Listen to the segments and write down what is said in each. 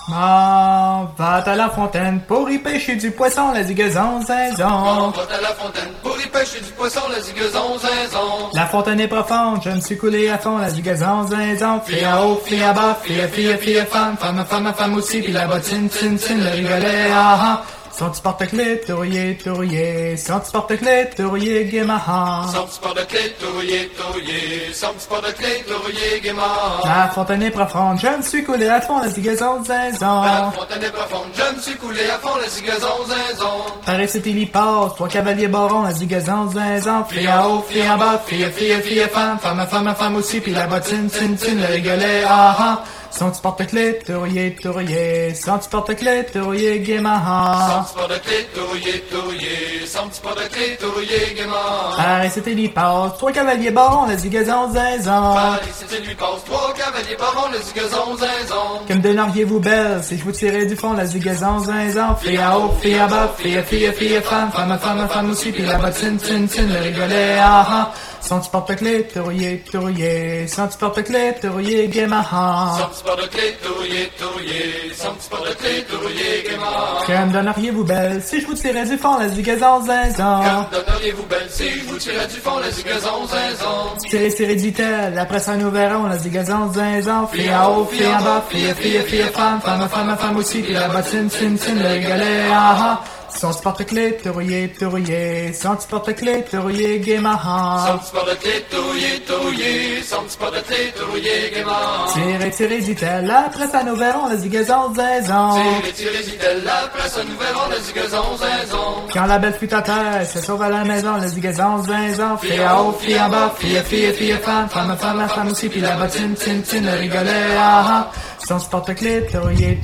M'en va à la fontaine pour y pêcher du poisson, la zigazon zinzon. On va à la fontaine pour y pêcher du poisson, la zigazon zinzon. La fontaine est profonde, je me suis coulé à fond, la zigazon zinzon. Fille en haut, fille en bas, fille, femme aussi, puis la bottine, tin, le rigolet, ah ah. Son petit porte-clés, tourier, son petit porte-clés, tourier, guémahan. Son petit porte-clés, tourier, son petit porte-clés, tourier, guémahan. La fontaine est profonde, je me suis coulé à fond, la zigazon zinzon. La fontaine est profonde, je me suis coulé à fond, la zigazon zinzon. Par ici, il passe, trois cavaliers barons, la zigazon zinzon. Fille en haut, fille en bas, fille, femme aussi, puis la bottine, tin, le rigolet, ah ah. Son petit porte-clés, tourier, son petit porte-clés, tourier, guémahan. Son petit porte-clés, tourier, son petit porte-clés, tourier, guémahan. Par ici, il passe, trois cavaliers barons, la zigazon zinzon. Par ici, lui passe, trois cavaliers barons, la zigazon zinzon. Que me donneriez-vous belle, si je vous tirais du fond, la zigazon zinzon. Fille en haut, fille en bas, fille, femme aussi, puis la bottine, tin, le rigolet, ah ah. Son petit porte-clés, tourier, son petit porte-clés, tourier, guémahan. Son petit porte-clés, tourier, son petit porte-clés, tourier, guémahan. Que me donneriez-vous belle, si je vous tirais du fond, la zigazon zinzon. Que me donneriez-vous belle, si je vous tirais du fond, la zigazon zinzon. Tirez dit-elle, après ça nous verrons, la zigazon zinzon. Fille en haut, fille en bas, fille, femme aussi, puis la bottine, tin, le rigolet, ah ah. Son petit porte-clés, tourier, son petit porte-clés, tourier, guémahan. Son petit porte-clés, tourier, son petit porte-clés, tourier, guémahan. Tirez, dit-elle, après ça nous verrons, la zigazon zinzon. Tirez, dit-elle, après ça nous verrons, la zigazon zinzon. Quand la belle fut à terre, se sauve à la maison, la zigazon zinzon. Fille en haut, fille en bas, fille, femme aussi, puis la bottine, tin, le rigolet, ah ah. Son petit porte-clés, tourier,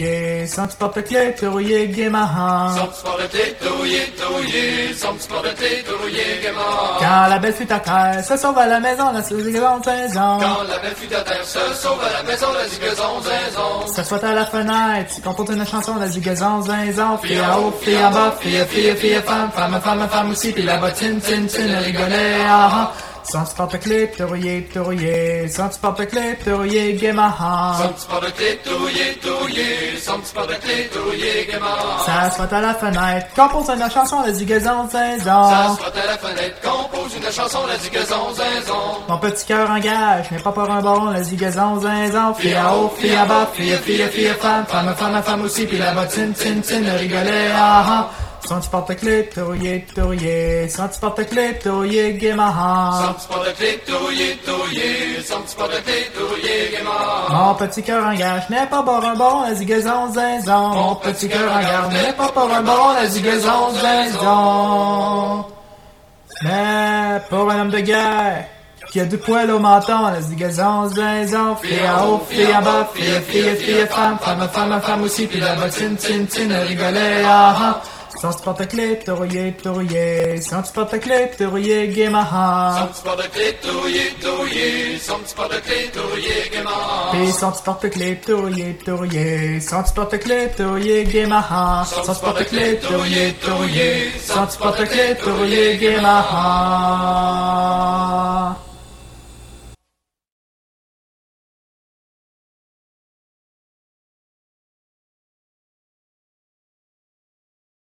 son petit porte-clés, tourier, guémahan. Son petit porte-clés, tourier, son petit porte-clés, tourier, guémahan. Quand la belle fut à terre, se sauve à la maison, la zigazon zinzon. Quand la belle fut à terre, se sauve à la maison, la zigazon zinzon. S'assoit à la fenêtre, compose une chanson, la zigazon zinzon. Fille en haut, fille en bas, fille, femme aussi, puis la bottine, tin, le rigolet, ah ah. Son petit porte-clés, tourier, son petit porte-clés, tourier, guémahan. Son petit porte-clés, tourier, son petit porte-clés, tourier, guémahan. S'assoit à la fenêtre, compose une chanson, la zigazon zinzon. S'assoit à la fenêtre, compose une chanson, la zigazon zinzon. Mon petit cœur engage, n'est pas pour un baron, la zigazon zinzon. Fille en haut, fille en bas, fille, femme aussi, puis la bottine, tin, le rigolet, ah ah. Son petit porte-clés, tourier, son petit porte-clés, tourier, guémahan. Son petit porte-clés, tourier, son petit porte-clés, tourier, guémahan. Mon petit cœur engage, n'est pas pour un baron, la zigazon zinzon. Mon petit cœur engage, n'est pas pour un baron, la zigazon zinzon. Mais pour un homme de guerre, qui a du poil au menton, la zigazon zinzon. Fille en haut, fille en bas, fille, femme aussi, puis la bottine, tin, le rigolet, ah ah. Son petit porte-clés, tourier, son petit porte-clés, tourier, guémahan. Son petit porte-clés, tourier, son petit porte-clés, tourier, guémahan. Puis son petit porte-clés, tourier, son petit porte-clés, tourier, guémahan. Son petit porte-clés, tourier, son petit porte-clés, tourier, guémahan.